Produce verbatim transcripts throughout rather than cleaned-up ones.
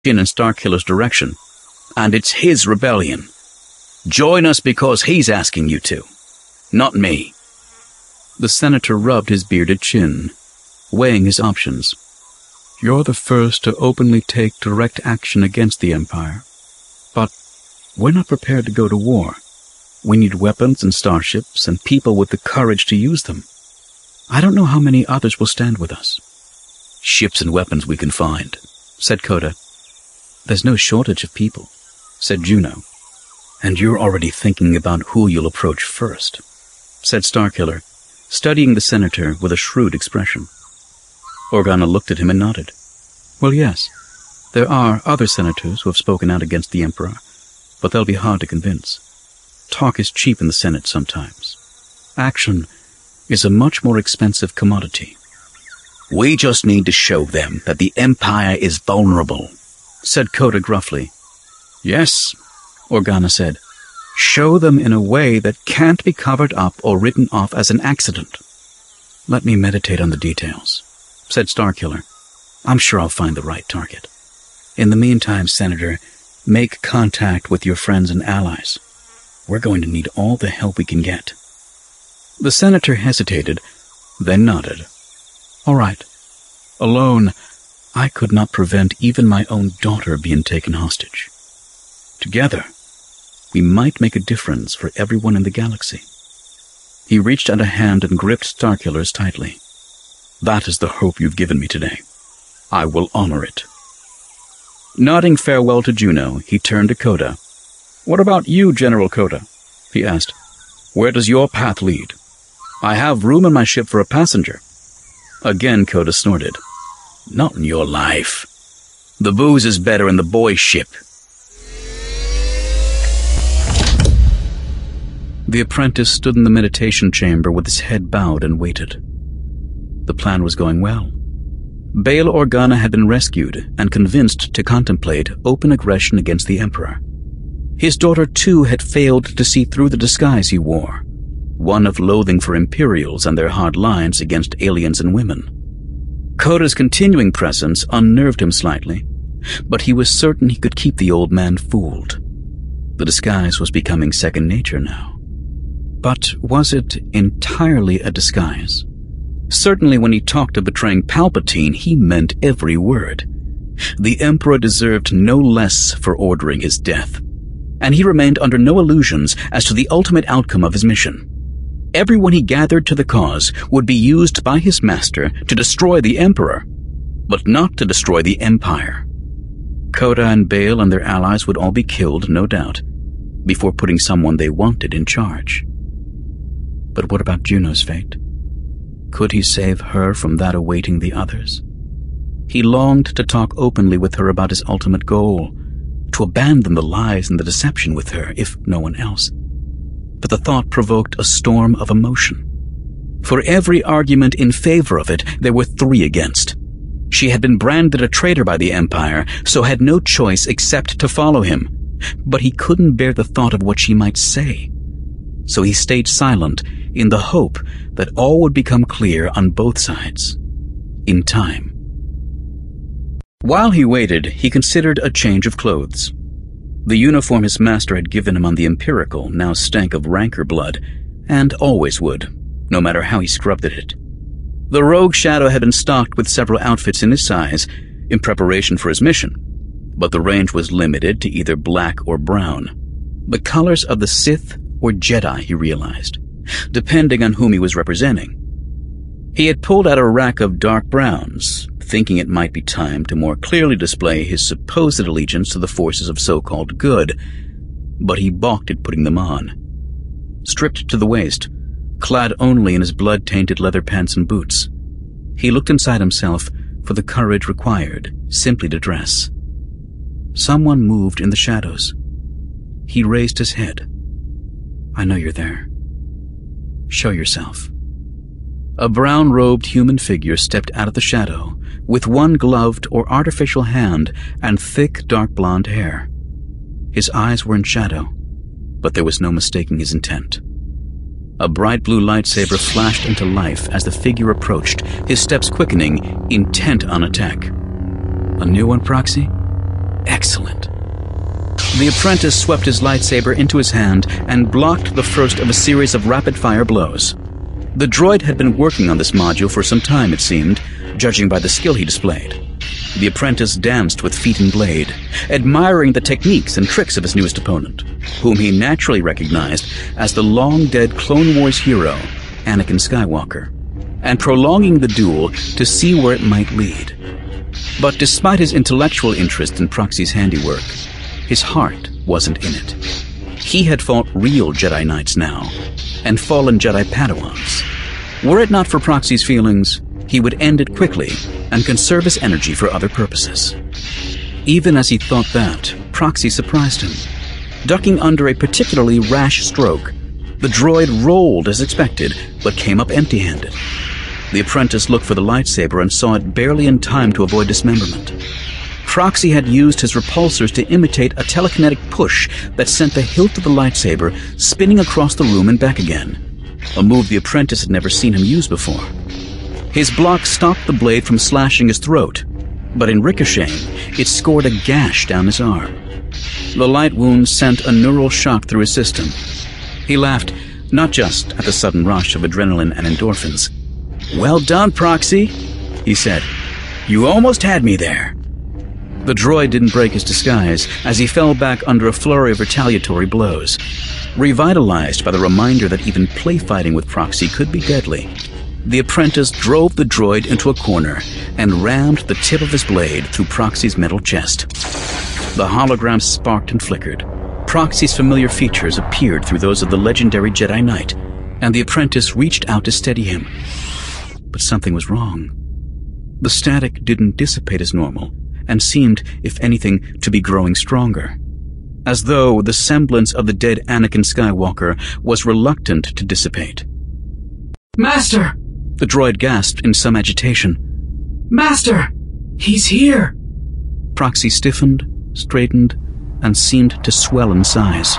in Starkiller's direction, and it's his rebellion. Join us because he's asking you to, not me." The senator rubbed his bearded chin, weighing his options. "You're the first to openly take direct action against the Empire. But we're not prepared to go to war. We need weapons and starships and people with the courage to use them. I don't know how many others will stand with us." "Ships and weapons we can find," said Coda. "There's no shortage of people," said Juno. "And you're already thinking about who you'll approach first," said Starkiller, studying the senator with a shrewd expression. Organa looked at him and nodded. "Well, yes, there are other senators who have spoken out against the Emperor, but they'll be hard to convince. Talk is cheap in the Senate sometimes. Action is a much more expensive commodity." "We just need to show them that the Empire is vulnerable," said Coda gruffly. "Yes," Organa said. "Show them in a way that can't be covered up or written off as an accident." "Let me meditate on the details," said Starkiller. "I'm sure I'll find the right target. In the meantime, Senator, make contact with your friends and allies. We're going to need all the help we can get." The senator hesitated, then nodded. "All right. Alone, I could not prevent even my own daughter being taken hostage. Together, we might make a difference for everyone in the galaxy." He reached out a hand and gripped Starkiller's tightly. "That is the hope you've given me today. I will honor it." Nodding farewell to Juno, he turned to Coda. "What about you, General Coda?" he asked. "Where does your path lead? I have room in my ship for a passenger." Again Coda snorted. "Not in your life. The booze is better in the boy's ship." The apprentice stood in the meditation chamber with his head bowed and waited. The plan was going well. Bail Organa had been rescued and convinced to contemplate open aggression against the Emperor. His daughter, too, had failed to see through the disguise he wore, one of loathing for Imperials and their hard lines against aliens and women. Coda's continuing presence unnerved him slightly, but he was certain he could keep the old man fooled. The disguise was becoming second nature now. But was it entirely a disguise? Certainly when he talked of betraying Palpatine, he meant every word. The Emperor deserved no less for ordering his death, and he remained under no illusions as to the ultimate outcome of his mission. Everyone he gathered to the cause would be used by his master to destroy the Emperor, but not to destroy the Empire. Coda and Bail and their allies would all be killed, no doubt, before putting someone they wanted in charge. But what about Juno's fate? Could he save her from that awaiting the others? He longed to talk openly with her about his ultimate goal, to abandon the lies and the deception with her, if no one else. But the thought provoked a storm of emotion. For every argument in favor of it, there were three against. She had been branded a traitor by the Empire, so had no choice except to follow him. But he couldn't bear the thought of what she might say. So he stayed silent in the hope that all would become clear on both sides, in time. While he waited, he considered a change of clothes. The uniform his master had given him on the Empirical now stank of rancor blood, and always would, no matter how he scrubbed at it. The rogue Shadow had been stocked with several outfits in his size, in preparation for his mission, but the range was limited to either black or brown, the colors of the Sith or Jedi, he realized, depending on whom he was representing. He had pulled out a rack of dark browns, thinking it might be time to more clearly display his supposed allegiance to the forces of so-called good, but he balked at putting them on. Stripped to the waist, clad only in his blood-tainted leather pants and boots, he looked inside himself for the courage required simply to dress. Someone moved in the shadows. He raised his head. "I know you're there. Show yourself." A brown-robed human figure stepped out of the shadow, with one gloved or artificial hand and thick dark blonde hair. His eyes were in shadow, but there was no mistaking his intent. A bright blue lightsaber flashed into life as the figure approached, his steps quickening, intent on attack. "A new one, Proxy?" Excellent. The apprentice swept his lightsaber into his hand and blocked the first of a series of rapid-fire blows. The droid had been working on this module for some time, it seemed, judging by the skill he displayed. The apprentice danced with feet and blade, admiring the techniques and tricks of his newest opponent, whom he naturally recognized as the long-dead Clone Wars hero, Anakin Skywalker, and prolonging the duel to see where it might lead. But despite his intellectual interest in Proxy's handiwork, his heart wasn't in it. He had fought real Jedi Knights now, and fallen Jedi Padawans. Were it not for Proxy's feelings, he would end it quickly and conserve his energy for other purposes. Even as he thought that, Proxy surprised him. Ducking under a particularly rash stroke, the droid rolled as expected, but came up empty-handed. The apprentice looked for the lightsaber and saw it barely in time to avoid dismemberment. Proxy had used his repulsors to imitate a telekinetic push that sent the hilt of the lightsaber spinning across the room and back again, a move the apprentice had never seen him use before. His block stopped the blade from slashing his throat, but in ricocheting, it scored a gash down his arm. The light wound sent a neural shock through his system. He laughed, not just at the sudden rush of adrenaline and endorphins. "Well done, Proxy," he said. "You almost had me there." The droid didn't break his disguise as he fell back under a flurry of retaliatory blows. Revitalized by the reminder that even play fighting with Proxy could be deadly, the apprentice drove the droid into a corner and rammed the tip of his blade through Proxy's metal chest. The hologram sparked and flickered. Proxy's familiar features appeared through those of the legendary Jedi Knight, and the apprentice reached out to steady him. But something was wrong. The static didn't dissipate as normal, and seemed, if anything, to be growing stronger, as though the semblance of the dead Anakin Skywalker was reluctant to dissipate. "Master!" The droid gasped in some agitation. "Master! He's here!" Proxy stiffened, straightened, and seemed to swell in size.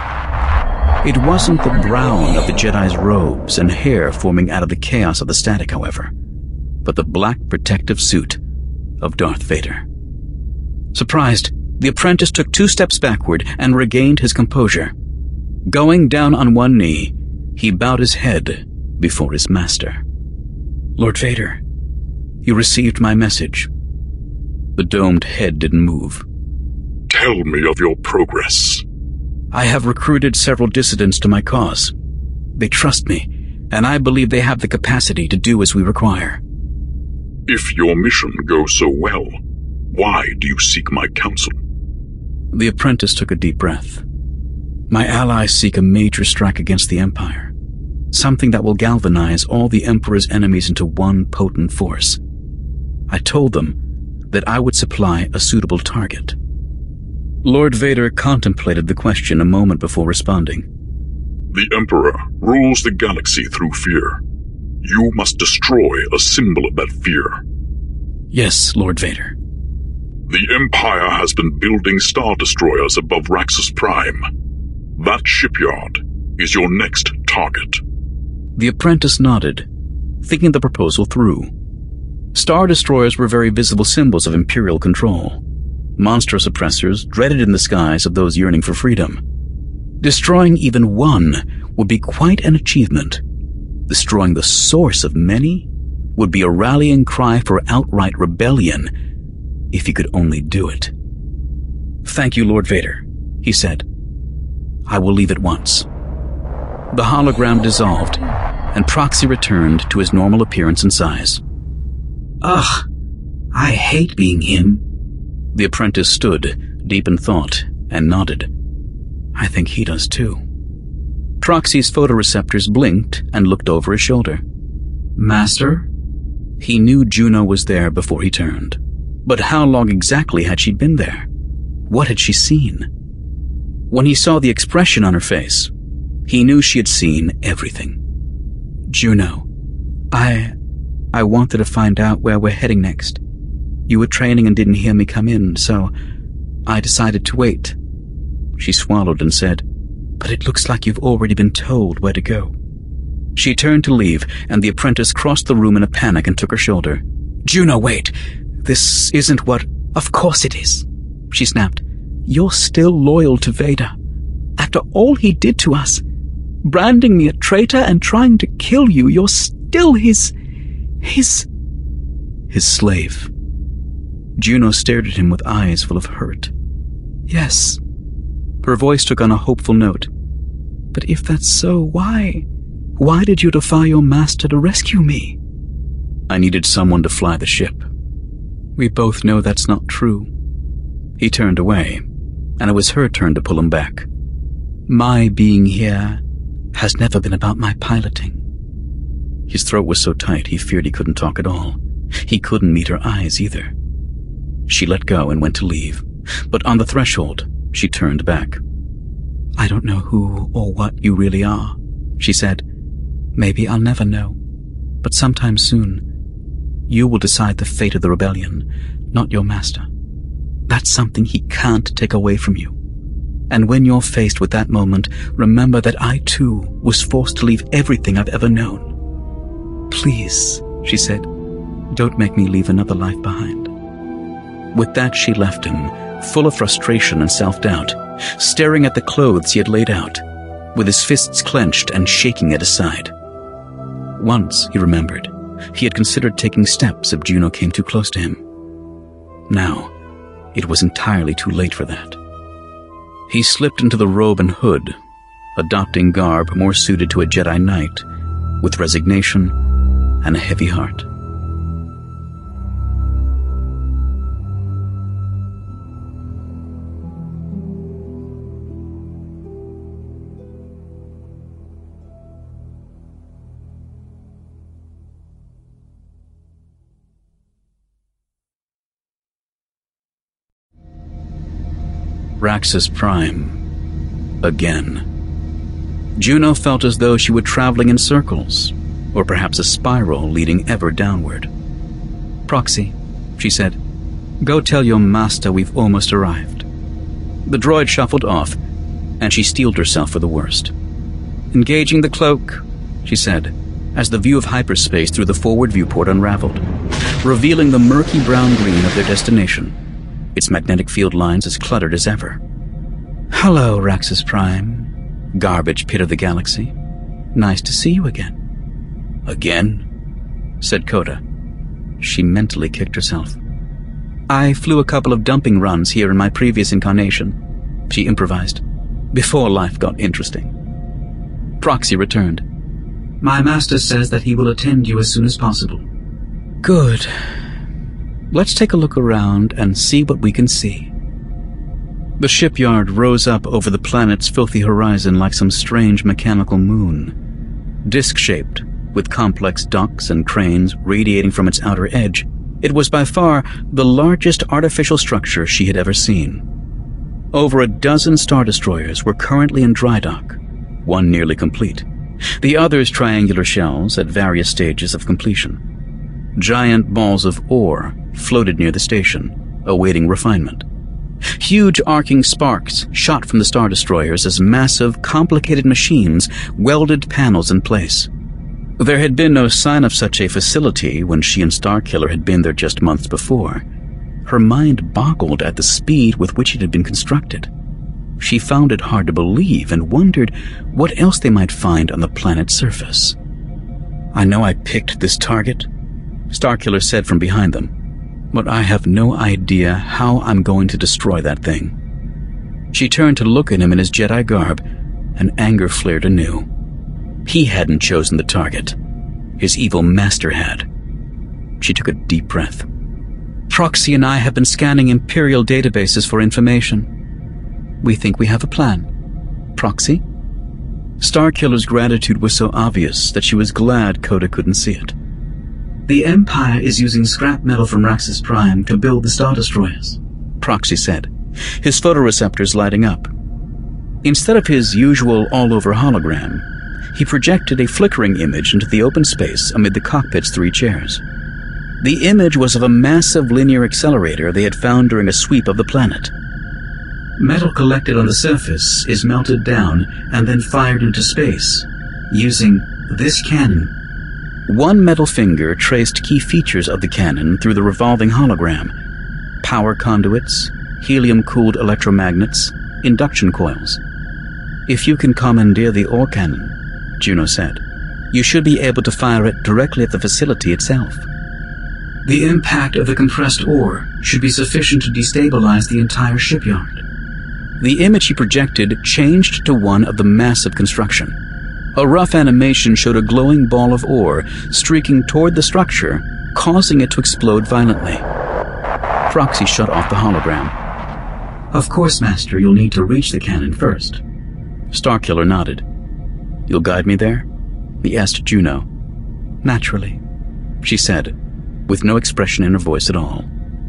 It wasn't the brown of the Jedi's robes and hair forming out of the chaos of the static, however, but the black protective suit of Darth Vader. Surprised, the apprentice took two steps backward and regained his composure. Going down on one knee, he bowed his head before his master. "Lord Vader, you received my message." The domed head didn't move. "Tell me of your progress." "I have recruited several dissidents to my cause. They trust me, and I believe they have the capacity to do as we require." "If your mission goes so well, why do you seek my counsel?" The apprentice took a deep breath. "My allies seek a major strike against the Empire, something that will galvanize all the Emperor's enemies into one potent force. I told them that I would supply a suitable target." Lord Vader contemplated the question a moment before responding. "The Emperor rules the galaxy through fear. You must destroy a symbol of that fear." "Yes, Lord Vader." "The Empire has been building Star Destroyers above Raxus Prime. That shipyard is your next target." The apprentice nodded, thinking the proposal through. Star Destroyers were very visible symbols of Imperial control, monster suppressors dreaded in the skies of those yearning for freedom. Destroying even one would be quite an achievement. Destroying the source of many would be a rallying cry for outright rebellion, if he could only do it. "Thank you, Lord Vader," he said. "I will leave at once." The hologram dissolved, and Proxy returned to his normal appearance and size. "Ugh, I hate being him." The apprentice stood, deep in thought, and nodded. "I think he does too." Proxy's photoreceptors blinked and looked over his shoulder. "Master?" He knew Juno was there before he turned. But how long exactly had she been there? What had she seen? When he saw the expression on her face, he knew she had seen everything. "Juno, I... I wanted to find out where we're heading next. You were training and didn't hear me come in, so I decided to wait." She swallowed and said, "But it looks like you've already been told where to go." She turned to leave, and the apprentice crossed the room in a panic and took her shoulder. "Juno, wait! This isn't what—" "Of course it is," she snapped. You're still loyal to Vader. After all he did to us, branding me a traitor and trying to kill you, you're still his... his... his slave. Juno stared at him with eyes full of hurt. Yes. Her voice took on a hopeful note. But if that's so, why? Why did you defy your master to rescue me? I needed someone to fly the ship. We both know that's not true. He turned away, and it was her turn to pull him back. My being here has never been about my piloting. His throat was so tight he feared he couldn't talk at all. He couldn't meet her eyes either. She let go and went to leave, but on the threshold, she turned back. I don't know who or what you really are, she said. Maybe I'll never know, but sometime soon, you will decide the fate of the rebellion, not your master. That's something he can't take away from you. And when you're faced with that moment, remember that I too was forced to leave everything I've ever known. Please, she said, don't make me leave another life behind. With that, she left him, full of frustration and self-doubt, staring at the clothes he had laid out, with his fists clenched and shaking at his side. Once, he remembered, he had considered taking steps if Juno came too close to him. Now, it was entirely too late for that. He slipped into the robe and hood, adopting garb more suited to a Jedi Knight, with resignation and a heavy heart. Raxus Prime. Again. Juno felt as though she were traveling in circles, or perhaps a spiral leading ever downward. Proxy, she said, go tell your master we've almost arrived. The droid shuffled off, and she steeled herself for the worst. Engaging the cloak, she said, as the view of hyperspace through the forward viewport unraveled, revealing the murky brown-green of their destination, its magnetic field lines as cluttered as ever. Hello, Raxus Prime, garbage pit of the galaxy. Nice to see you again. Again? Said Coda. She mentally kicked herself. I flew a couple of dumping runs here in my previous incarnation, she improvised, before life got interesting. Proxy returned. My master says that he will attend you as soon as possible. Good. Let's take a look around and see what we can see. The shipyard rose up over the planet's filthy horizon like some strange mechanical moon. Disc-shaped, with complex docks and cranes radiating from its outer edge, it was by far the largest artificial structure she had ever seen. Over a dozen Star Destroyers were currently in dry dock, one nearly complete, the others triangular shells at various stages of completion. Giant balls of ore floated near the station, awaiting refinement. Huge arcing sparks shot from the Star Destroyers as massive, complicated machines welded panels in place. There had been no sign of such a facility when she and Starkiller had been there just months before. Her mind boggled at the speed with which it had been constructed. She found it hard to believe and wondered what else they might find on the planet's surface. I know I picked this target, Starkiller said from behind them, but I have no idea how I'm going to destroy that thing. She turned to look at him in his Jedi garb, and anger flared anew. He hadn't chosen the target. His evil master had. She took a deep breath. Proxy and I have been scanning Imperial databases for information. We think we have a plan. Proxy? Starkiller's gratitude was so obvious that she was glad Coda couldn't see it. The Empire is using scrap metal from Raxus Prime to build the Star Destroyers, Proxy said, his photoreceptors lighting up. Instead of his usual all-over hologram, he projected a flickering image into the open space amid the cockpit's three chairs. The image was of a massive linear accelerator they had found during a sweep of the planet. Metal collected on the surface is melted down and then fired into space, using this cannon. One metal finger traced key features of the cannon through the revolving hologram. Power conduits, helium-cooled electromagnets, induction coils. If you can commandeer the ore cannon, Juno said, you should be able to fire it directly at the facility itself. The impact of the compressed ore should be sufficient to destabilize the entire shipyard. The image he projected changed to one of the massive construction. A rough animation showed a glowing ball of ore streaking toward the structure, causing it to explode violently. Proxy shut off the hologram. Of course, Master, you'll need to reach the cannon first. Starkiller nodded. You'll guide me there? He asked Juno. Naturally, she said, with no expression in her voice at all.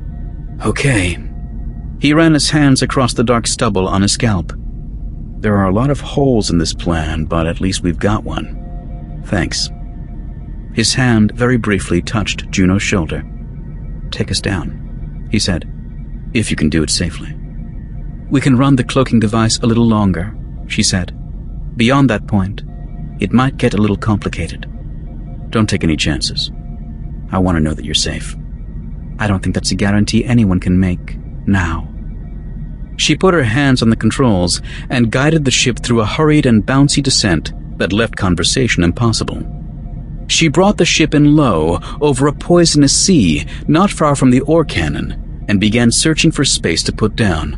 Okay. He ran his hands across the dark stubble on his scalp. There are a lot of holes in this plan, but at least we've got one. Thanks. His hand very briefly touched Juno's shoulder. Take us down, he said, if you can do it safely. We can run the cloaking device a little longer, she said. Beyond that point, it might get a little complicated. Don't take any chances. I want to know that you're safe. I don't think that's a guarantee anyone can make now. She put her hands on the controls and guided the ship through a hurried and bouncy descent that left conversation impossible. She brought the ship in low over a poisonous sea not far from the ore cannon and began searching for space to put down.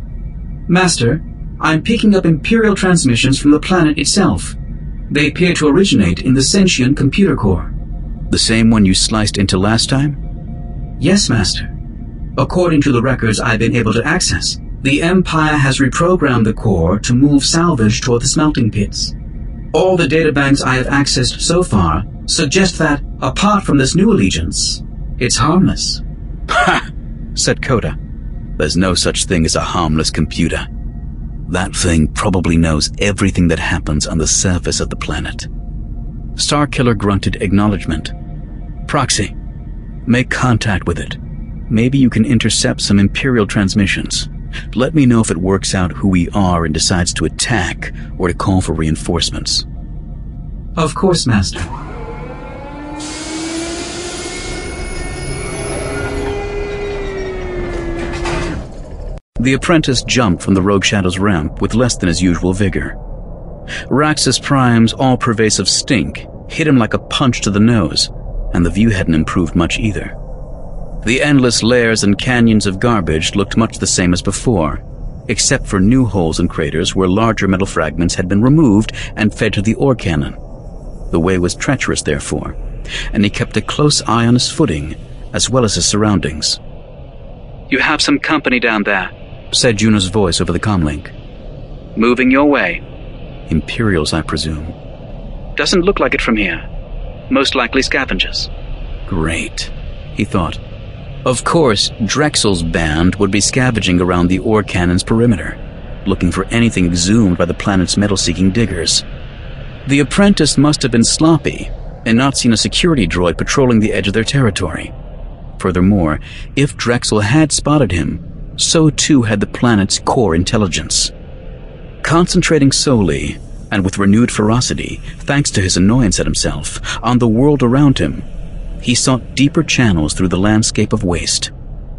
Master, I'm picking up Imperial transmissions from the planet itself. They appear to originate in the sentient computer core. The same one you sliced into last time? Yes, Master. According to the records I've been able to access, the Empire has reprogrammed the core to move salvage toward the smelting pits. All the databanks I have accessed so far suggest that, apart from this new allegiance, it's harmless. Ha! Said Coda. There's no such thing as a harmless computer. That thing probably knows everything that happens on the surface of the planet. Starkiller grunted acknowledgement. Proxy, make contact with it. Maybe you can intercept some Imperial transmissions. Let me know if it works out who we are and decides to attack or to call for reinforcements. Of course, Master. The apprentice jumped from the Rogue Shadow's ramp with less than his usual vigor. Raxus Prime's all-pervasive stink hit him like a punch to the nose, and the view hadn't improved much either. The endless layers and canyons of garbage looked much the same as before, except for new holes and craters where larger metal fragments had been removed and fed to the ore cannon. The way was treacherous, therefore, and he kept a close eye on his footing, as well as his surroundings. You have some company down there, said Juno's voice over the comlink. Moving your way. Imperials, I presume. Doesn't look like it from here. Most likely scavengers. Great, he thought. Of course, Drexel's band would be scavenging around the ore cannon's perimeter, looking for anything exhumed by the planet's metal-seeking diggers. The apprentice must have been sloppy and not seen a security droid patrolling the edge of their territory. Furthermore, if Drexel had spotted him, so too had the planet's core intelligence. Concentrating solely, and with renewed ferocity, thanks to his annoyance at himself, on the world around him, he sought deeper channels through the landscape of waste.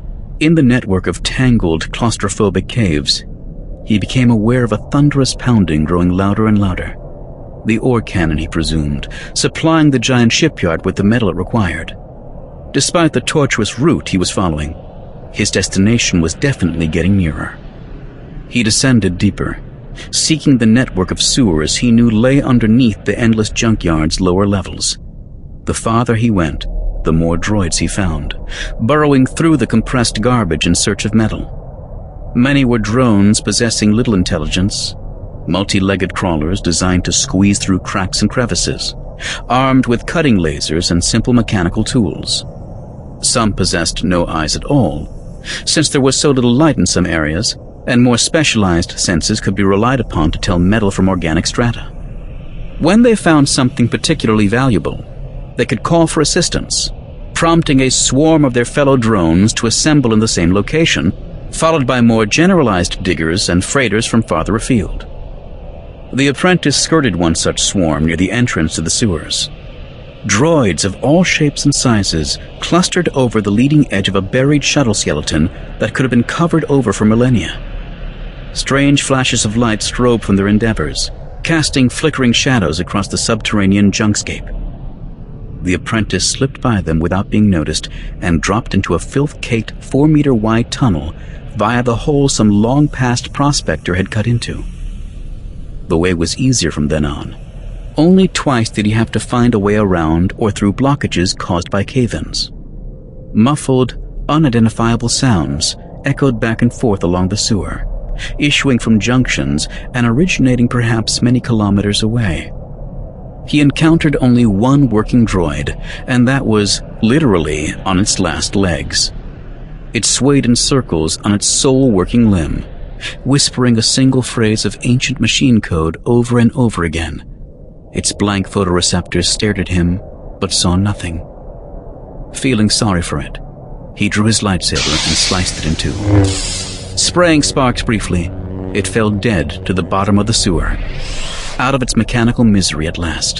In the network of tangled, claustrophobic caves, he became aware of a thunderous pounding growing louder and louder. The ore cannon, he presumed, supplying the giant shipyard with the metal it required. Despite the tortuous route he was following, his destination was definitely getting nearer. He descended deeper, seeking the network of sewers he knew lay underneath the endless junkyard's lower levels. The farther he went, the more droids he found, burrowing through the compressed garbage in search of metal. Many were drones possessing little intelligence, multi-legged crawlers designed to squeeze through cracks and crevices, armed with cutting lasers and simple mechanical tools. Some possessed no eyes at all, since there was so little light in some areas, and more specialized senses could be relied upon to tell metal from organic strata. When they found something particularly valuable, they could call for assistance, prompting a swarm of their fellow drones to assemble in the same location, followed by more generalized diggers and freighters from farther afield. The apprentice skirted one such swarm near the entrance to the sewers. Droids of all shapes and sizes clustered over the leading edge of a buried shuttle skeleton that could have been covered over for millennia. Strange flashes of light strobed from their endeavors, casting flickering shadows across the subterranean junkscape. The apprentice slipped by them without being noticed and dropped into a filth-caked four-meter-wide tunnel via the hole some long-past prospector had cut into. The way was easier from then on. Only twice did he have to find a way around or through blockages caused by cave-ins. Muffled, unidentifiable sounds echoed back and forth along the sewer, issuing from junctions and originating perhaps many kilometers away. He encountered only one working droid, and that was literally on its last legs. It swayed in circles on its sole working limb, whispering a single phrase of ancient machine code over and over again. Its blank photoreceptors stared at him, but saw nothing. Feeling sorry for it, he drew his lightsaber and sliced it in two. Spraying sparks briefly, it fell dead to the bottom of the sewer, out of its mechanical misery at last.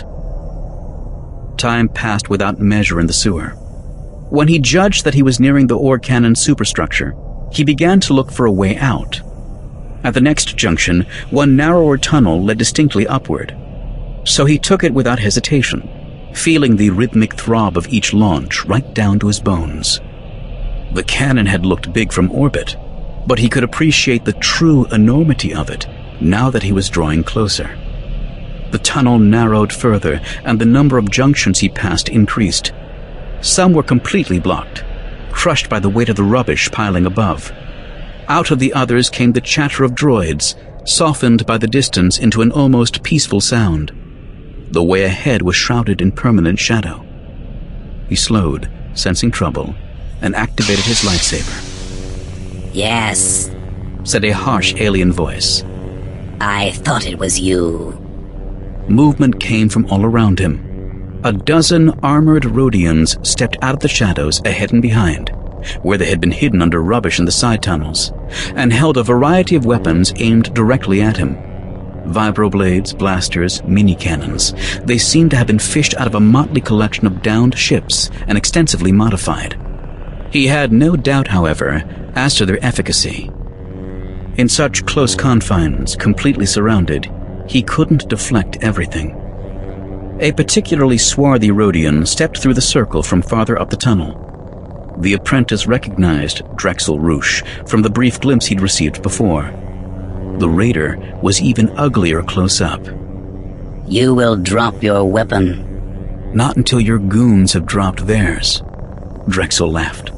Time passed without measure in the sewer. When he judged that he was nearing the ore cannon superstructure, he began to look for a way out. At the next junction, one narrower tunnel led distinctly upward, so he took it without hesitation, feeling the rhythmic throb of each launch right down to his bones. The cannon had looked big from orbit, but he could appreciate the true enormity of it now that he was drawing closer. The tunnel narrowed further, and the number of junctions he passed increased. Some were completely blocked, crushed by the weight of the rubbish piling above. Out of the others came the chatter of droids, softened by the distance into an almost peaceful sound. The way ahead was shrouded in permanent shadow. He slowed, sensing trouble, and activated his lightsaber. "Yes," said a harsh alien voice. "I thought it was you." Movement came from all around him. A dozen armored Rodians stepped out of the shadows ahead and behind, where they had been hidden under rubbish in the side tunnels, and held a variety of weapons aimed directly at him. Vibroblades, blasters, mini-cannons. They seemed to have been fished out of a motley collection of downed ships and extensively modified. He had no doubt, however, as to their efficacy. In such close confines, completely surrounded, he couldn't deflect everything. A particularly swarthy Rodian stepped through the circle from farther up the tunnel. The apprentice recognized Drexel Roosh from the brief glimpse he'd received before. The raider was even uglier close up. "You will drop your weapon." "Not until your goons have dropped theirs," Drexel laughed.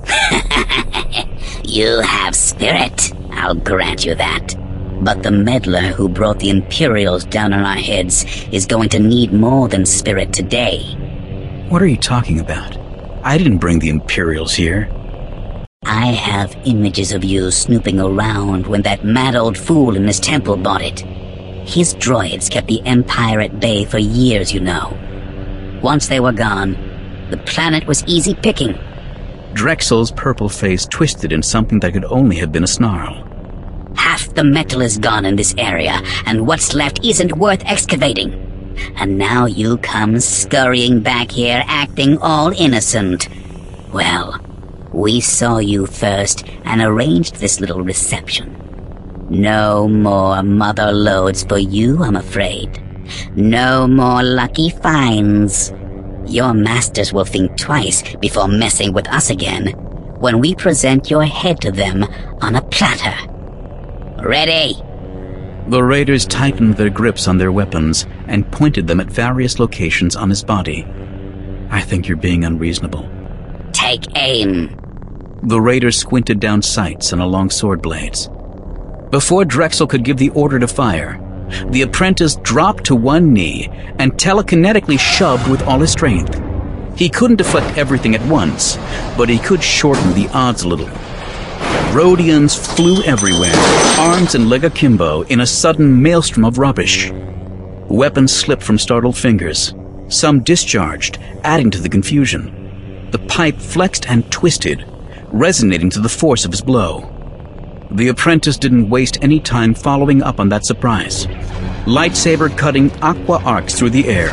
"You have spirit, I'll grant you that. But the meddler who brought the Imperials down on our heads is going to need more than spirit today." "What are you talking about? I didn't bring the Imperials here." "I have images of you snooping around when that mad old fool in his temple bought it. His droids kept the Empire at bay for years, you know. Once they were gone, the planet was easy picking." Drexel's purple face twisted in something that could only have been a snarl. "Half the metal is gone in this area, and what's left isn't worth excavating. And now you come scurrying back here acting all innocent. Well, we saw you first and arranged this little reception. No more mother loads for you, I'm afraid. No more lucky finds. Your masters will think twice before messing with us again when we present your head to them on a platter. Ready?" The raiders tightened their grips on their weapons and pointed them at various locations on his body. "I think you're being unreasonable." "Take aim." The raiders squinted down sights and along sword blades. Before Drexel could give the order to fire, the apprentice dropped to one knee and telekinetically shoved with all his strength. He couldn't deflect everything at once, but he could shorten the odds a little. Rodians flew everywhere, arms and leg akimbo in a sudden maelstrom of rubbish. Weapons slipped from startled fingers. Some discharged, adding to the confusion. The pipe flexed and twisted, resonating to the force of his blow. The apprentice didn't waste any time following up on that surprise. Lightsaber cutting aqua arcs through the air,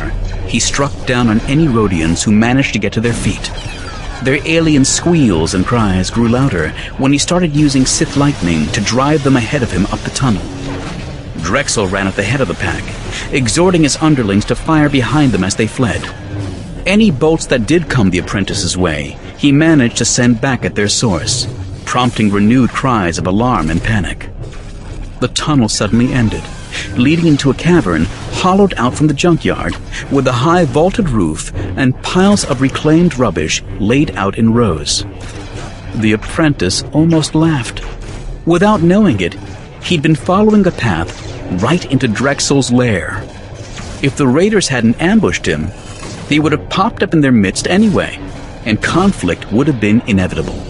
he struck down on any Rhodians who managed to get to their feet. Their alien squeals and cries grew louder when he started using Sith lightning to drive them ahead of him up the tunnel. Drexel ran at the head of the pack, exhorting his underlings to fire behind them as they fled. Any bolts that did come the apprentice's way, he managed to send back at their source, prompting renewed cries of alarm and panic. The tunnel suddenly ended, leading into a cavern hollowed out from the junkyard, with a high vaulted roof and piles of reclaimed rubbish laid out in rows. The apprentice almost laughed. Without knowing it, he'd been following a path right into Drexel's lair. If the raiders hadn't ambushed him, he would have popped up in their midst anyway, and conflict would have been inevitable.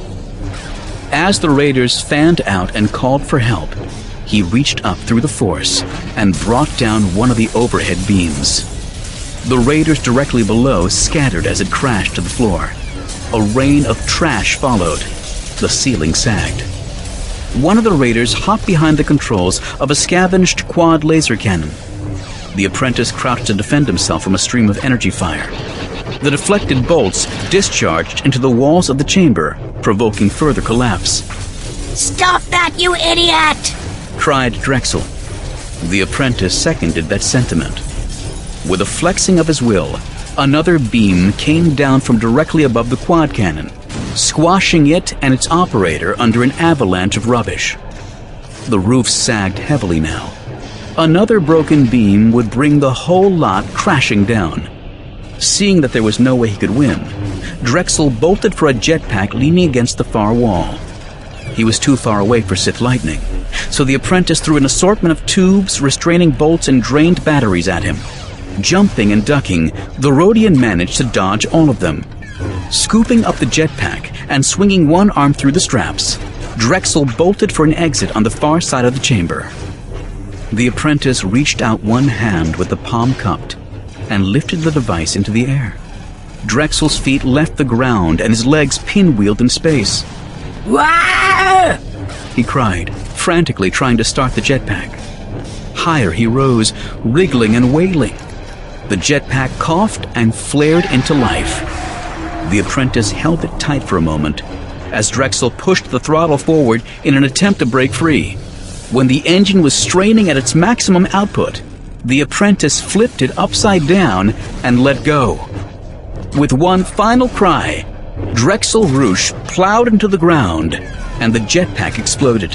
As the raiders fanned out and called for help, he reached up through the force and brought down one of the overhead beams. The raiders directly below scattered as it crashed to the floor. A rain of trash followed. The ceiling sagged. One of the raiders hopped behind the controls of a scavenged quad laser cannon. The apprentice crouched to defend himself from a stream of energy fire. The deflected bolts discharged into the walls of the chamber, provoking further collapse. "Stop that, you idiot!" cried Drexel. The apprentice seconded that sentiment. With a flexing of his will, another beam came down from directly above the quad cannon, squashing it and its operator under an avalanche of rubbish. The roof sagged heavily now. Another broken beam would bring the whole lot crashing down. Seeing that there was no way he could win, Drexel bolted for a jetpack leaning against the far wall. He was too far away for Sith lightning, so the apprentice threw an assortment of tubes, restraining bolts, and drained batteries at him. Jumping and ducking, the Rhodian managed to dodge all of them. Scooping up the jetpack and swinging one arm through the straps, Drexel bolted for an exit on the far side of the chamber. The apprentice reached out one hand with the palm cupped and lifted the device into the air. Drexel's feet left the ground and his legs pinwheeled in space. "Wah!" he cried, frantically trying to start the jetpack. Higher he rose, wriggling and wailing. The jetpack coughed and flared into life. The apprentice held it tight for a moment as Drexel pushed the throttle forward in an attempt to break free. When the engine was straining at its maximum output, the apprentice flipped it upside down and let go. With one final cry, Drexel Roosh plowed into the ground, and the jetpack exploded.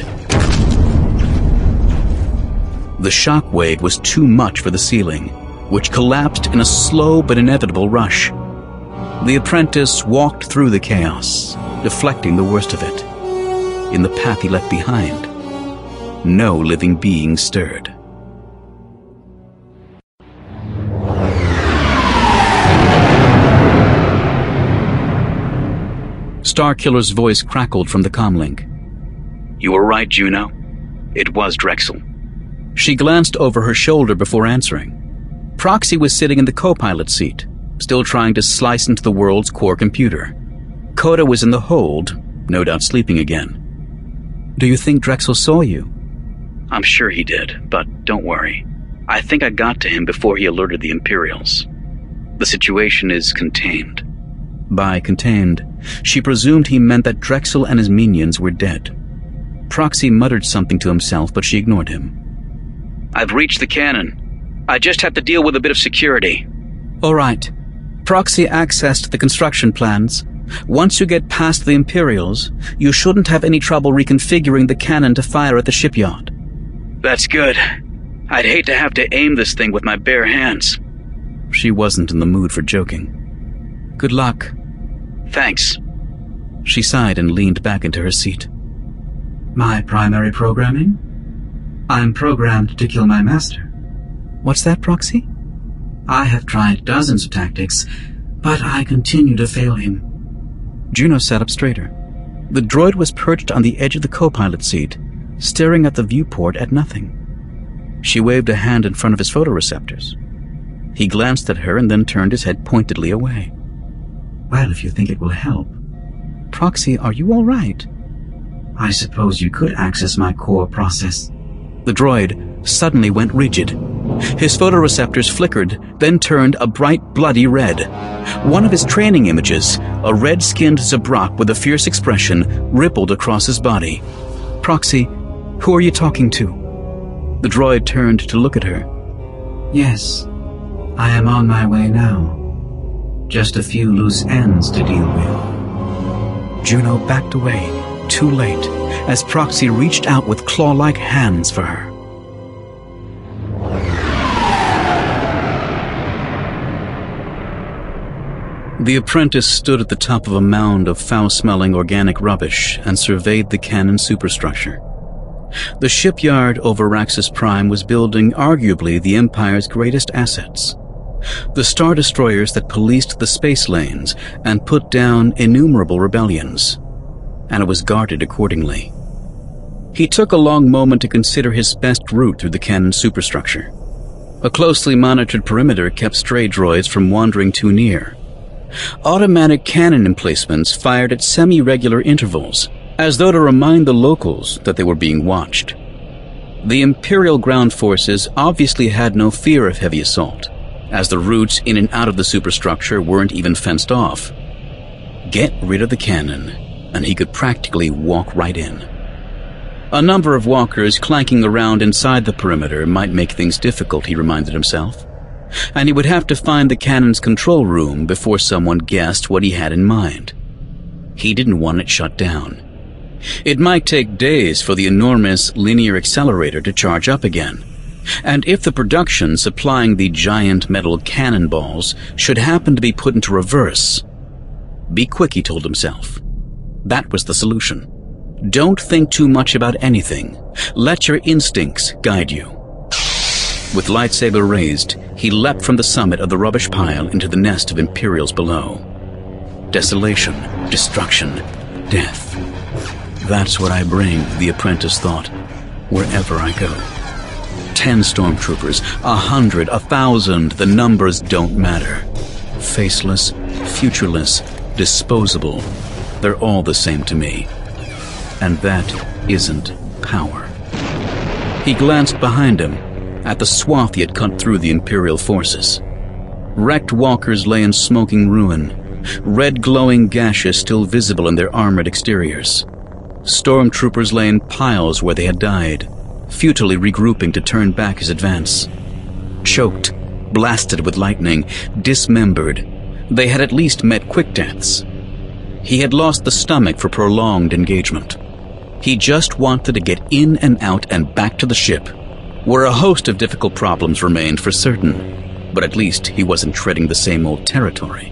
The shock wave was too much for the ceiling, which collapsed in a slow but inevitable rush. The apprentice walked through the chaos, deflecting the worst of it. In the path he left behind, no living being stirred. Starkiller's voice crackled from the comlink. "You were right, Juno. It was Drexel." She glanced over her shoulder before answering. Proxy was sitting in the co-pilot seat, still trying to slice into the world's core computer. Coda was in the hold, no doubt sleeping again. "Do you think Drexel saw you?" "I'm sure he did, but don't worry. I think I got to him before he alerted the Imperials. The situation is contained." By contained, she presumed he meant that Drexel and his minions were dead. Proxy muttered something to himself, but she ignored him. "I've reached the cannon. I just have to deal with a bit of security." "All right." Proxy accessed the construction plans. Once you get past the Imperials, you shouldn't have any trouble reconfiguring the cannon to fire at the shipyard. "That's good. I'd hate to have to aim this thing with my bare hands." She wasn't in the mood for joking. "Good luck." "Thanks." She sighed and leaned back into her seat. My primary programming? I'm programmed to kill my master. "What's that, Proxy?" I have tried dozens of tactics, but I continue to fail him. Juno sat up straighter. The droid was perched on the edge of the co-pilot seat, staring at the viewport at nothing. She waved a hand in front of his photoreceptors. He glanced at her and then turned his head pointedly away. Well, if you think it will help. "Proxy, are you all right?" I suppose you could access my core process. The droid suddenly went rigid. His photoreceptors flickered, then turned a bright, bloody red. One of his training images, a red-skinned Zabrak with a fierce expression, rippled across his body. "Proxy, who are you talking to?" The droid turned to look at her. "Yes, I am on my way now. Just a few loose ends to deal with." Juno backed away, too late, as Proxy reached out with claw-like hands for her. The apprentice stood at the top of a mound of foul-smelling organic rubbish and surveyed the cannon superstructure. The shipyard over Raxus Prime was building arguably the Empire's greatest assets. The Star Destroyers that policed the space lanes and put down innumerable rebellions, and it was guarded accordingly. He took a long moment to consider his best route through the cannon superstructure. A closely monitored perimeter kept stray droids from wandering too near. Automatic cannon emplacements fired at semi-regular intervals, as though to remind the locals that they were being watched. The Imperial ground forces obviously had no fear of heavy assault, as the routes in and out of the superstructure weren't even fenced off. Get rid of the cannon, and he could practically walk right in. A number of walkers clanking around inside the perimeter might make things difficult, he reminded himself, and he would have to find the cannon's control room before someone guessed what he had in mind. He didn't want it shut down. It might take days for the enormous linear accelerator to charge up again, and if the production supplying the giant metal cannonballs should happen to be put into reverse. Be quick, he told himself. That was the solution. Don't think too much about anything. Let your instincts guide you. With lightsaber raised, he leapt from the summit of the rubbish pile into the nest of Imperials below. Desolation, destruction, death. That's what I bring, the apprentice thought, wherever I go. Ten stormtroopers, a hundred, a thousand, the numbers don't matter. Faceless, futureless, disposable, they're all the same to me. And that isn't power. He glanced behind him, at the swath he had cut through the Imperial forces. Wrecked walkers lay in smoking ruin, red glowing gashes still visible in their armored exteriors. Stormtroopers lay in piles where they had died, futilely regrouping to turn back his advance. Choked, blasted with lightning, dismembered, they had at least met quick deaths. He had lost the stomach for prolonged engagement. He just wanted to get in and out and back to the ship, where a host of difficult problems remained for certain, but at least he wasn't treading the same old territory.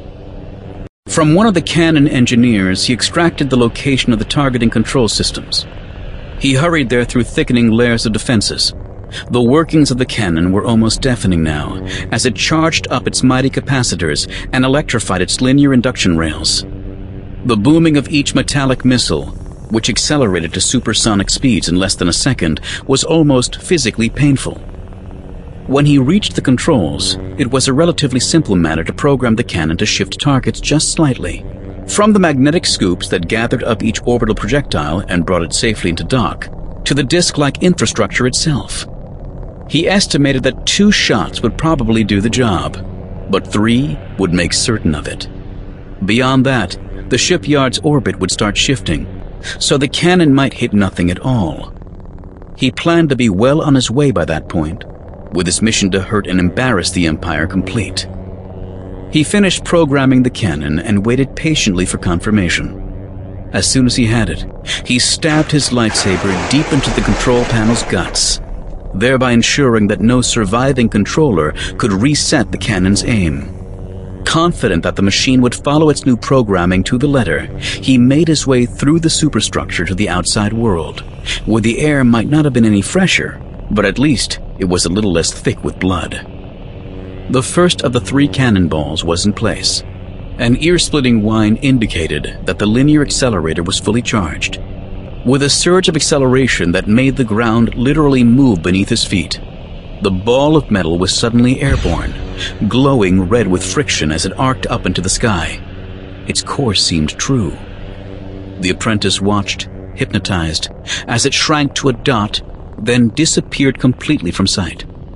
From one of the cannon engineers, he extracted the location of the targeting control systems. He hurried there through thickening layers of defenses. The workings of the cannon were almost deafening now, as it charged up its mighty capacitors and electrified its linear induction rails. The booming of each metallic missile, which accelerated to supersonic speeds in less than a second, was almost physically painful. When he reached the controls, it was a relatively simple matter to program the cannon to shift targets just slightly. From the magnetic scoops that gathered up each orbital projectile and brought it safely into dock, to the disc-like infrastructure itself. He estimated that two shots would probably do the job, but three would make certain of it. Beyond that, the shipyard's orbit would start shifting, so the cannon might hit nothing at all. He planned to be well on his way by that point, with his mission to hurt and embarrass the Empire complete. He finished programming the cannon and waited patiently for confirmation. As soon as he had it, he stabbed his lightsaber deep into the control panel's guts, thereby ensuring that no surviving controller could reset the cannon's aim. Confident that the machine would follow its new programming to the letter, he made his way through the superstructure to the outside world, where the air might not have been any fresher, but at least it was a little less thick with blood. The first of the three cannonballs was in place. An ear-splitting whine indicated that the linear accelerator was fully charged. With a surge of acceleration that made the ground literally move beneath his feet, the ball of metal was suddenly airborne, glowing red with friction as it arced up into the sky. Its course seemed true. The apprentice watched, hypnotized, as it shrank to a dot, then disappeared completely from sight.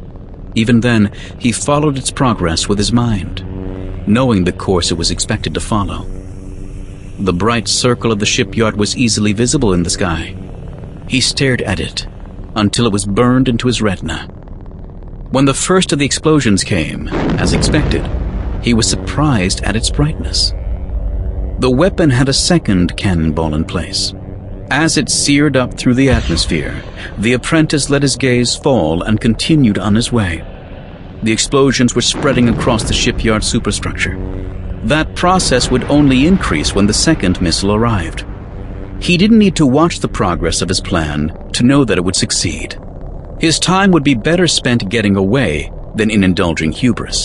Even then, he followed its progress with his mind, knowing the course it was expected to follow. The bright circle of the shipyard was easily visible in the sky. He stared at it until it was burned into his retina. When the first of the explosions came, as expected, he was surprised at its brightness. The weapon had a second cannonball in place. As it seared up through the atmosphere, the apprentice let his gaze fall and continued on his way. The explosions were spreading across the shipyard superstructure. That process would only increase when the second missile arrived. He didn't need to watch the progress of his plan to know that it would succeed. His time would be better spent getting away than in indulging hubris.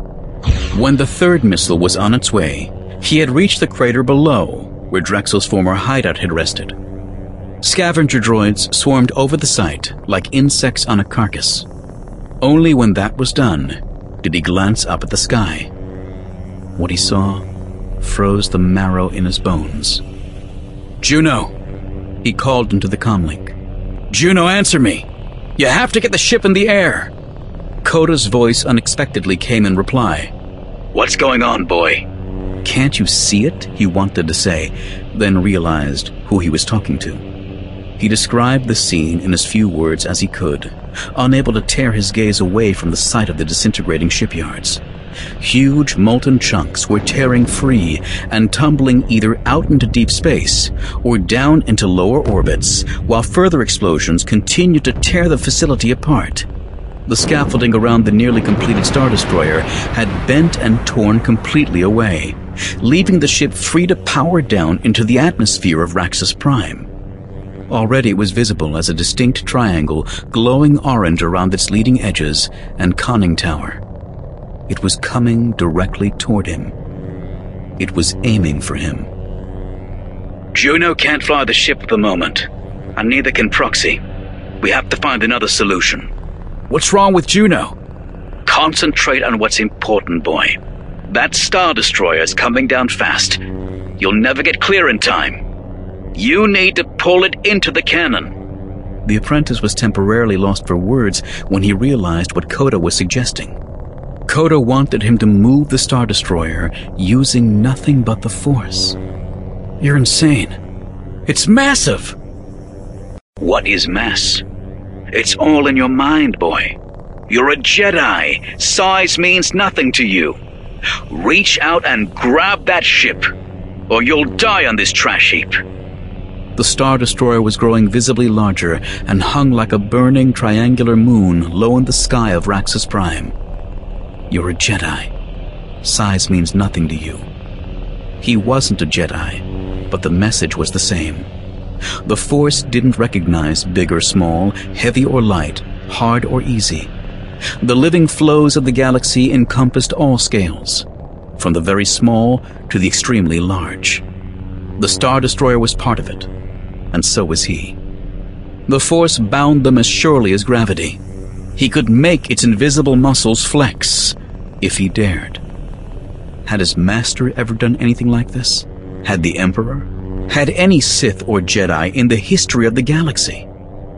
When the third missile was on its way, he had reached the crater below, where Drexel's former hideout had rested. Scavenger droids swarmed over the site like insects on a carcass. Only when that was done did he glance up at the sky. What he saw froze the marrow in his bones. "Juno!" he called into the comlink. "Juno, answer me! You have to get the ship in the air!" Koda's voice unexpectedly came in reply. "What's going on, boy?" "Can't you see it?" he wanted to say, then realized who he was talking to. He described the scene in as few words as he could, unable to tear his gaze away from the sight of the disintegrating shipyards. Huge molten chunks were tearing free and tumbling either out into deep space or down into lower orbits, while further explosions continued to tear the facility apart. The scaffolding around the nearly completed Star Destroyer had bent and torn completely away, leaving the ship free to power down into the atmosphere of Raxus Prime. Already it was visible as a distinct triangle glowing orange around its leading edges and conning tower. It was coming directly toward him. It was aiming for him. "Juno can't fly the ship at the moment, and neither can Proxy. We have to find another solution." "What's wrong with Juno?" "Concentrate on what's important, boy. That Star Destroyer is coming down fast. You'll never get clear in time. You need to pull it into the cannon." The apprentice was temporarily lost for words when he realized what Koda was suggesting. Koda wanted him to move the Star Destroyer using nothing but the Force. "You're insane. It's massive." "What is mass? It's all in your mind, boy. You're a Jedi. Size means nothing to you. Reach out and grab that ship, or you'll die on this trash heap." The Star Destroyer was growing visibly larger and hung like a burning triangular moon low in the sky of Raxus Prime. "You're a Jedi. Size means nothing to you." He wasn't a Jedi, but the message was the same. The Force didn't recognize big or small, heavy or light, hard or easy. The living flows of the galaxy encompassed all scales, from the very small to the extremely large. The Star Destroyer was part of it, and so was he. The Force bound them as surely as gravity. He could make its invisible muscles flex, if he dared. Had his master ever done anything like this? Had the Emperor? Had any Sith or Jedi in the history of the galaxy?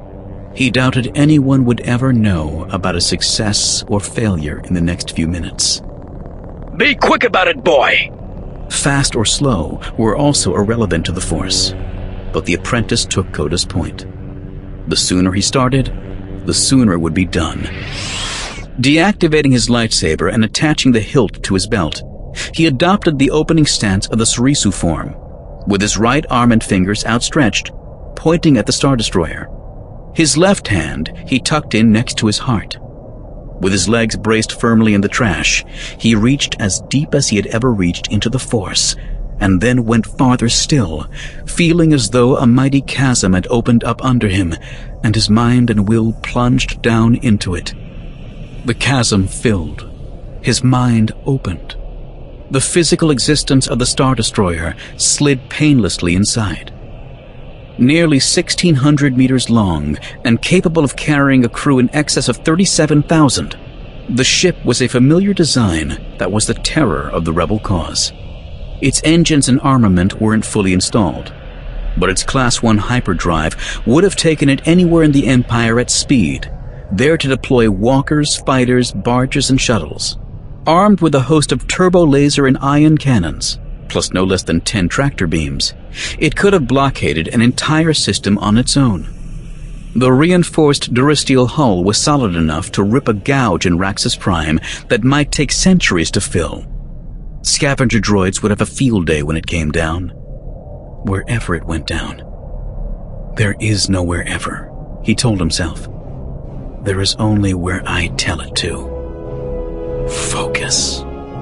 He doubted anyone would ever know about a success or failure in the next few minutes. "Be quick about it, boy!" Fast or slow were also irrelevant to the Force, but the apprentice took Koda's point. The sooner he started, the sooner it would be done. Deactivating his lightsaber and attaching the hilt to his belt, he adopted the opening stance of the Surisu form, with his right arm and fingers outstretched, pointing at the Star Destroyer. His left hand he tucked in next to his heart. With his legs braced firmly in the trash, he reached as deep as he had ever reached into the Force, and then went farther still, feeling as though a mighty chasm had opened up under him, and his mind and will plunged down into it. The chasm filled. His mind opened. The physical existence of the Star Destroyer slid painlessly inside. Nearly sixteen hundred meters long and capable of carrying a crew in excess of thirty-seven thousand, the ship was a familiar design that was the terror of the rebel cause. Its engines and armament weren't fully installed, but its Class one hyperdrive would have taken it anywhere in the Empire at speed, there to deploy walkers, fighters, barges, and shuttles. Armed with a host of turbo-laser and ion cannons, plus no less than ten tractor beams, it could have blockaded an entire system on its own. The reinforced durasteel hull was solid enough to rip a gouge in Raxus Prime that might take centuries to fill. Scavenger droids would have a field day when it came down. Wherever it went down. There is no wherever, he told himself. There is only where I tell it to. Focus.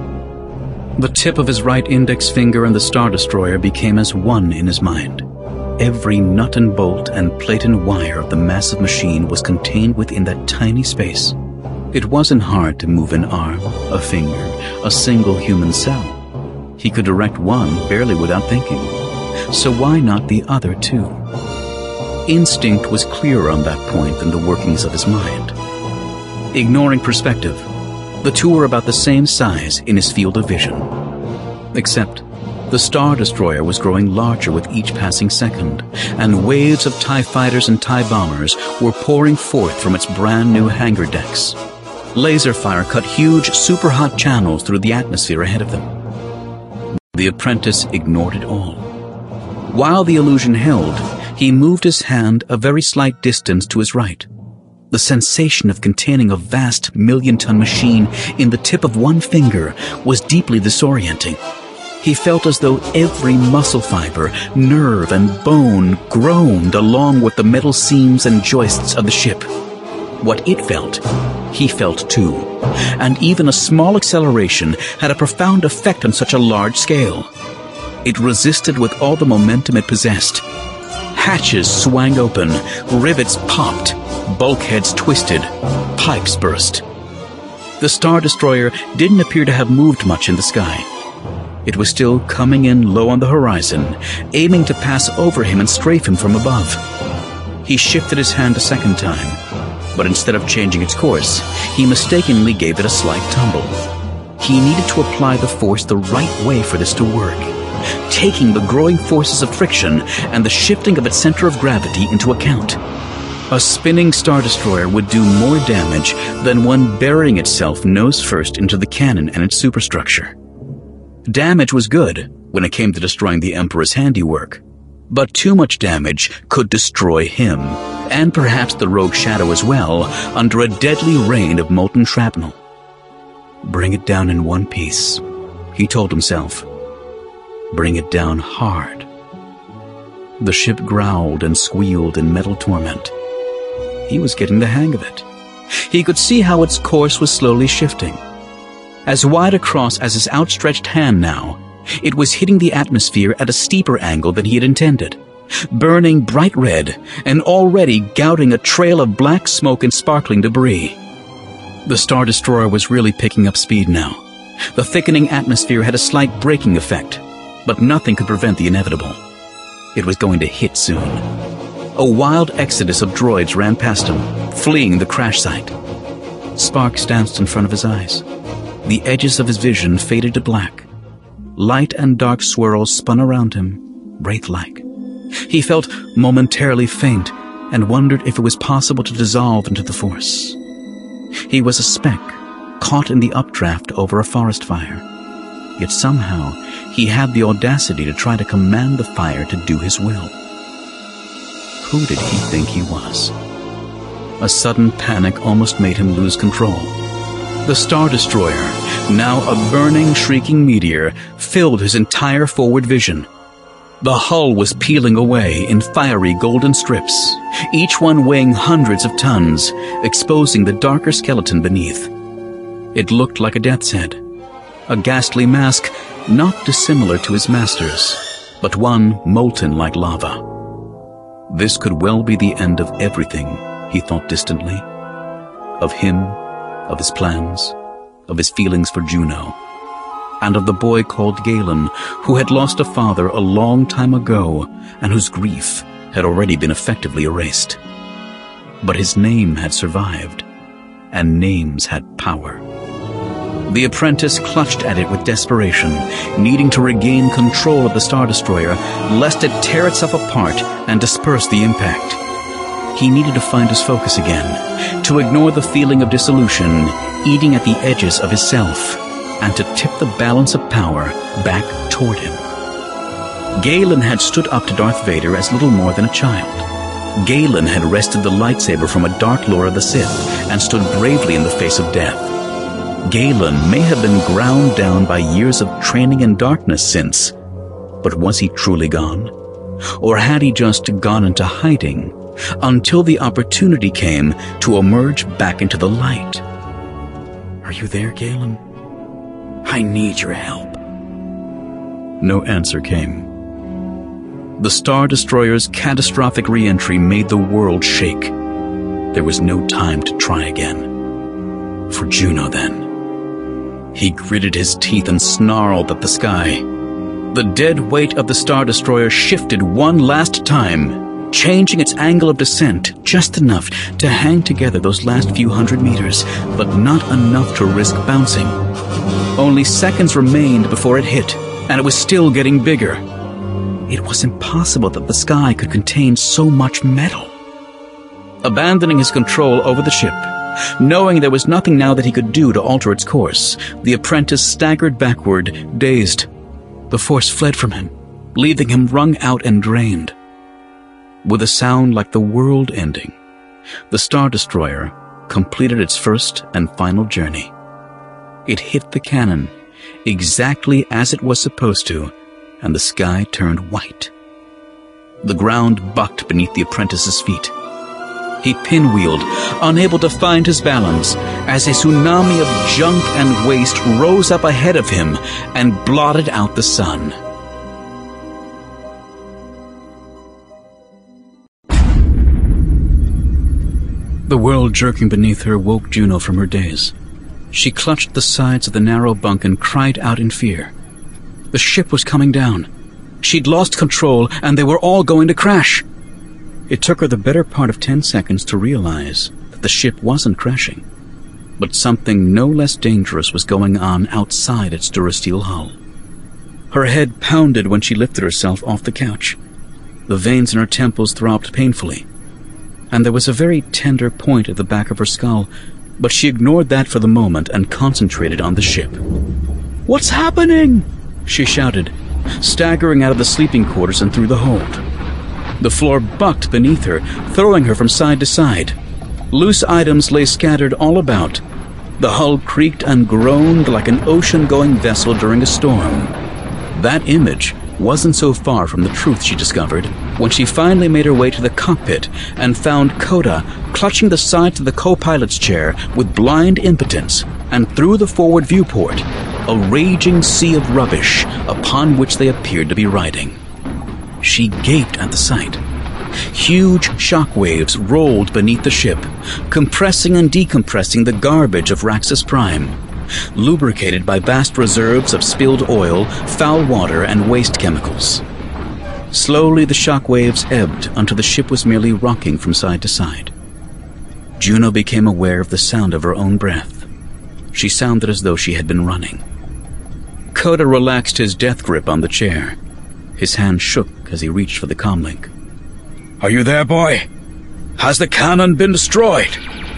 The tip of his right index finger and the Star Destroyer became as one in his mind. Every nut and bolt and plate and wire of the massive machine was contained within that tiny space. It wasn't hard to move an arm, a finger, a single human cell. He could direct one barely without thinking. So why not the other too? Instinct was clearer on that point than the workings of his mind. Ignoring perspective, the two were about the same size in his field of vision. Except, the Star Destroyer was growing larger with each passing second, and waves of TIE fighters and TIE bombers were pouring forth from its brand new hangar decks. Laser fire cut huge, super-hot channels through the atmosphere ahead of them. The apprentice ignored it all. While the illusion held, he moved his hand a very slight distance to his right. The sensation of containing a vast million-ton machine in the tip of one finger was deeply disorienting. He felt as though every muscle fiber, nerve, and bone groaned along with the metal seams and joists of the ship. What it felt, he felt too, and even a small acceleration had a profound effect on such a large scale. It resisted with all the momentum it possessed. Hatches swung open, rivets popped, bulkheads twisted, pipes burst. The Star Destroyer didn't appear to have moved much in the sky. It was still coming in low on the horizon, aiming to pass over him and strafe him from above. He shifted his hand a second time, but instead of changing its course, he mistakenly gave it a slight tumble. He needed to apply the force the right way for this to work, taking the growing forces of friction and the shifting of its center of gravity into account. A spinning Star Destroyer would do more damage than one burying itself nose first into the cannon and its superstructure. Damage was good when it came to destroying the Emperor's handiwork, but too much damage could destroy him, and perhaps the Rogue Shadow as well, under a deadly rain of molten shrapnel. Bring it down in one piece, he told himself. Bring it down hard. The ship growled and squealed in metal torment. He was getting the hang of it. He could see how its course was slowly shifting. As wide across as his outstretched hand now, it was hitting the atmosphere at a steeper angle than he had intended, burning bright red and already gouting a trail of black smoke and sparkling debris. The Star Destroyer was really picking up speed now. The thickening atmosphere had a slight braking effect, but nothing could prevent the inevitable. It was going to hit soon. A wild exodus of droids ran past him, fleeing the crash site. Sparks danced in front of his eyes. The edges of his vision faded to black. Light and dark swirls spun around him, wraith-like. He felt momentarily faint and wondered if it was possible to dissolve into the Force. He was a speck, caught in the updraft over a forest fire. Yet somehow he had the audacity to try to command the fire to do his will. Who did he think he was? A sudden panic almost made him lose control. The Star Destroyer, now a burning, shrieking meteor, filled his entire forward vision. The hull was peeling away in fiery golden strips, each one weighing hundreds of tons, exposing the darker skeleton beneath. It looked like a death's head, a ghastly mask not dissimilar to his master's, but one molten like lava. This could well be the end of everything, he thought distantly. Of him, of his plans, of his feelings for Juno, and of the boy called Galen, who had lost a father a long time ago and whose grief had already been effectively erased. But his name had survived, and names had power. The apprentice clutched at it with desperation, needing to regain control of the Star Destroyer, lest it tear itself apart and disperse the impact. he needed to find his focus again, to ignore the feeling of dissolution eating at the edges of his self, and to tip the balance of power back toward him. Galen had stood up to Darth Vader as little more than a child. Galen had wrested the lightsaber from a Dark Lord of the Sith and stood bravely in the face of death. Galen may have been ground down by years of training in darkness since, but was he truly gone? Or had he just gone into hiding until the opportunity came to emerge back into the light? Are you there, Galen? I need your help. No answer came. The Star Destroyer's catastrophic re-entry made the world shake. There was no time to try again. For Juno, then. He gritted his teeth and snarled at the sky. The dead weight of the Star Destroyer shifted one last time, changing its angle of descent just enough to hang together those last few hundred meters, but not enough to risk bouncing. Only seconds remained before it hit, and it was still getting bigger. It was impossible that the sky could contain so much metal. Abandoning his control over the ship, knowing there was nothing now that he could do to alter its course, the apprentice staggered backward, dazed. The force fled from him, leaving him wrung out and drained. With a sound like the world ending, the Star Destroyer completed its first and final journey. It hit the cannon exactly as it was supposed to, and the sky turned white. The ground bucked beneath the apprentice's feet. He pinwheeled, unable to find his balance, as a tsunami of junk and waste rose up ahead of him and blotted out the sun. The world jerking beneath her woke Juno from her daze. She clutched the sides of the narrow bunk and cried out in fear. The ship was coming down. She'd lost control, and they were all going to crash. It took her the better part of ten seconds to realize that the ship wasn't crashing, but something no less dangerous was going on outside its durasteel hull. Her head pounded when she lifted herself off the couch. The veins in her temples throbbed painfully, and there was a very tender point at the back of her skull, but she ignored that for the moment and concentrated on the ship. "What's happening?" she shouted, staggering out of the sleeping quarters and through the hold. The floor bucked beneath her, throwing her from side to side. Loose items lay scattered all about. The hull creaked and groaned like an ocean-going vessel during a storm. That image wasn't so far from the truth, she discovered, when she finally made her way to the cockpit and found Coda clutching the sides of the co-pilot's chair with blind impotence, and through the forward viewport, a raging sea of rubbish upon which they appeared to be riding. She gaped at the sight. Huge shock waves rolled beneath the ship, compressing and decompressing the garbage of Raxus Prime, lubricated by vast reserves of spilled oil, foul water, and waste chemicals. Slowly the shock waves ebbed until the ship was merely rocking from side to side. Juno became aware of the sound of her own breath. She sounded as though she had been running. Coda relaxed his death grip on the chair. His hand shook as he reached for the comlink. "Are you there, boy? Has the cannon been destroyed?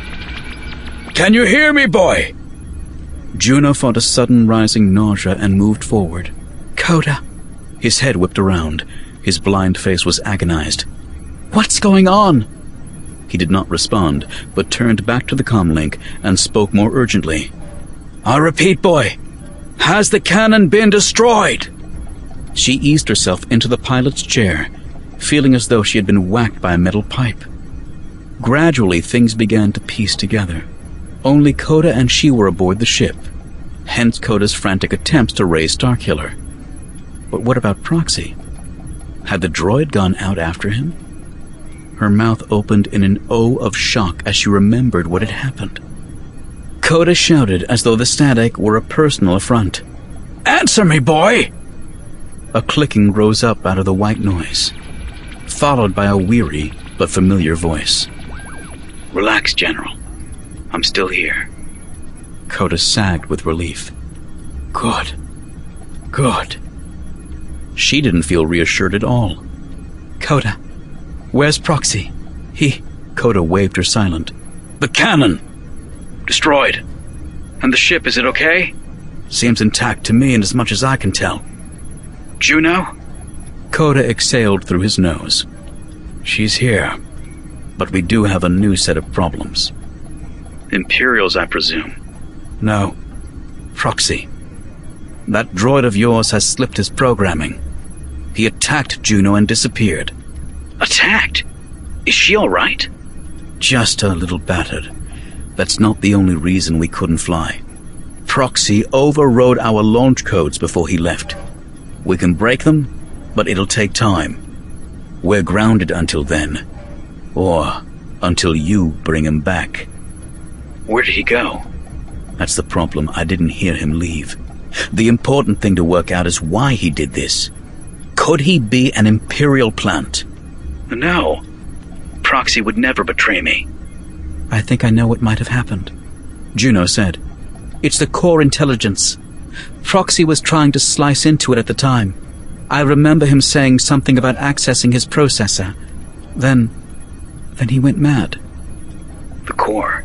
Can you hear me, boy?" Juno fought a sudden rising nausea and moved forward. "Coda!" His head whipped around. His blind face was agonized. "What's going on?" He did not respond, but turned back to the comlink and spoke more urgently. "I repeat, boy, has the cannon been destroyed?" She eased herself into the pilot's chair, feeling as though she had been whacked by a metal pipe. Gradually, things began to piece together. Only Coda and she were aboard the ship, hence Coda's frantic attempts to raise Starkiller. But what about Proxy? Had the droid gone out after him? Her mouth opened in an O of shock as she remembered what had happened. Coda shouted as though the static were a personal affront. "Answer me, boy!" A clicking rose up out of the white noise, followed by a weary but familiar voice. "Relax, General. I'm still here." Coda sagged with relief. Good. Good. She didn't feel reassured at all. "Coda, where's Proxy? He... Coda waved her silent. The cannon! Destroyed. And the ship, is it okay? Seems intact to me, and as much as I can tell. Juno? Coda exhaled through his nose. She's here, but we do have a new set of problems. Imperials, I presume. No. Proxy. That droid of yours has slipped his programming. He attacked Juno and disappeared. Attacked? Is she all right? Just a little battered. That's not the only reason we couldn't fly. Proxy overrode our launch codes before he left. We can break them, but it'll take time. We're grounded until then. Or until you bring him back. Where did he go? That's the problem. I didn't hear him leave. The important thing to work out is why he did this. Could he be an Imperial plant? No. Proxy would never betray me. I think I know what might have happened, Juno said. It's the core intelligence. Proxy was trying to slice into it at the time. I remember him saying something about accessing his processor. Then... then he went mad. The core.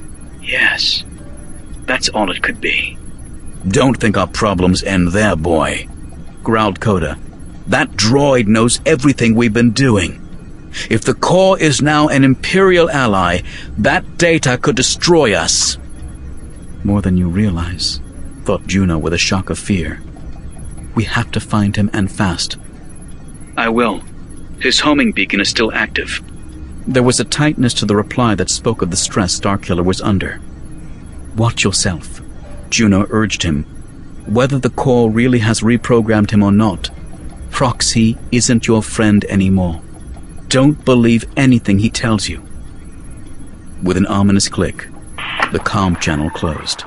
Yes. That's all it could be. Don't think our problems end there, boy, growled Coda. That droid knows everything we've been doing. If the core is now an Imperial ally, that data could destroy us. More than you realize, thought Juno with a shock of fear. We have to find him, and fast. I will. His homing beacon is still active. There was a tightness to the reply that spoke of the stress Starkiller was under. Watch yourself, Juno urged him. Whether the core really has reprogrammed him or not, Proxy isn't your friend anymore. Don't believe anything he tells you. With an ominous click, the comm channel closed.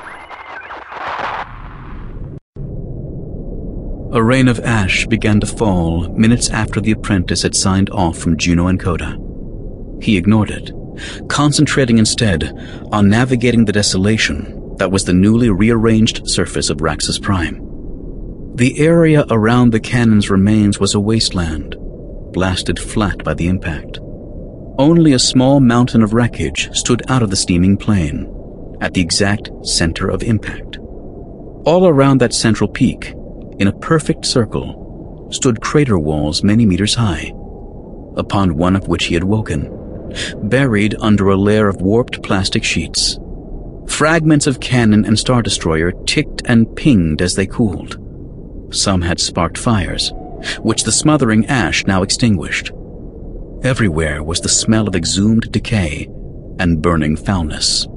A rain of ash began to fall minutes after the apprentice had signed off from Juno and Coda. He ignored it, concentrating instead on navigating the desolation that was the newly rearranged surface of Raxus Prime. The area around the cannon's remains was a wasteland, blasted flat by the impact. Only a small mountain of wreckage stood out of the steaming plain, at the exact center of impact. All around that central peak, in a perfect circle, stood crater walls many meters high, upon one of which he had woken, buried under a layer of warped plastic sheets. Fragments of cannon and Star Destroyer ticked and pinged as they cooled. Some had sparked fires, which the smothering ash now extinguished. Everywhere was the smell of exhumed decay and burning foulness.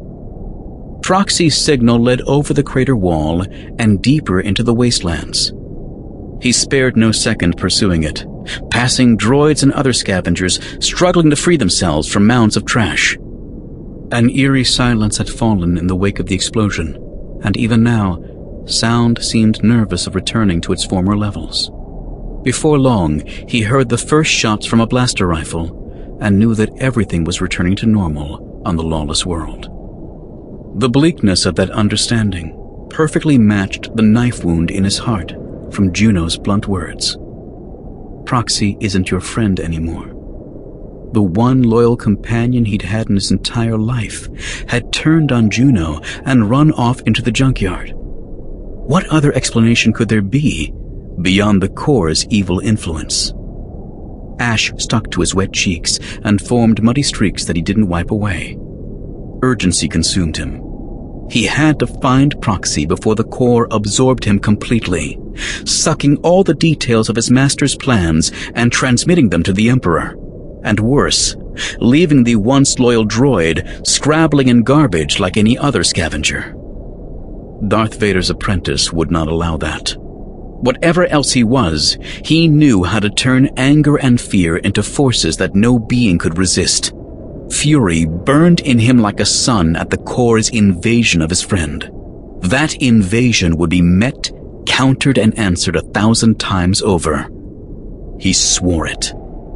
Proxy's signal led over the crater wall and deeper into the wastelands. He spared no second pursuing it, passing droids and other scavengers struggling to free themselves from mounds of trash. An eerie silence had fallen in the wake of the explosion, and even now, sound seemed nervous of returning to its former levels. Before long, he heard the first shots from a blaster rifle and knew that everything was returning to normal on the lawless world. The bleakness of that understanding perfectly matched the knife wound in his heart from Juno's blunt words. Proxy isn't your friend anymore. The one loyal companion he'd had in his entire life had turned on Juno and run off into the junkyard. What other explanation could there be beyond the core's evil influence? Ash stuck to his wet cheeks and formed muddy streaks that he didn't wipe away. Urgency consumed him. He had to find Proxy before the core absorbed him completely, sucking all the details of his master's plans and transmitting them to the Emperor. And worse, leaving the once loyal droid scrabbling in garbage like any other scavenger. Darth Vader's apprentice would not allow that. Whatever else he was, he knew how to turn anger and fear into forces that no being could resist. Fury burned in him like a sun at the core's invasion of his friend. That invasion would be met, countered, and answered a thousand times over. He swore it.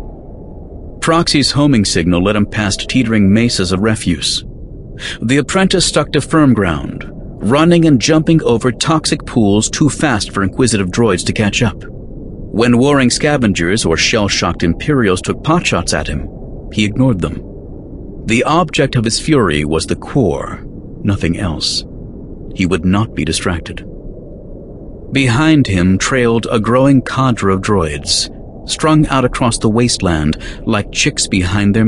Proxy's homing signal led him past teetering mesas of refuse. The apprentice stuck to firm ground, running and jumping over toxic pools too fast for inquisitive droids to catch up. When warring scavengers or shell-shocked Imperials took potshots at him, he ignored them. The object of his fury was the core, nothing else. He would not be distracted. Behind him trailed a growing cadre of droids, strung out across the wasteland like chicks behind their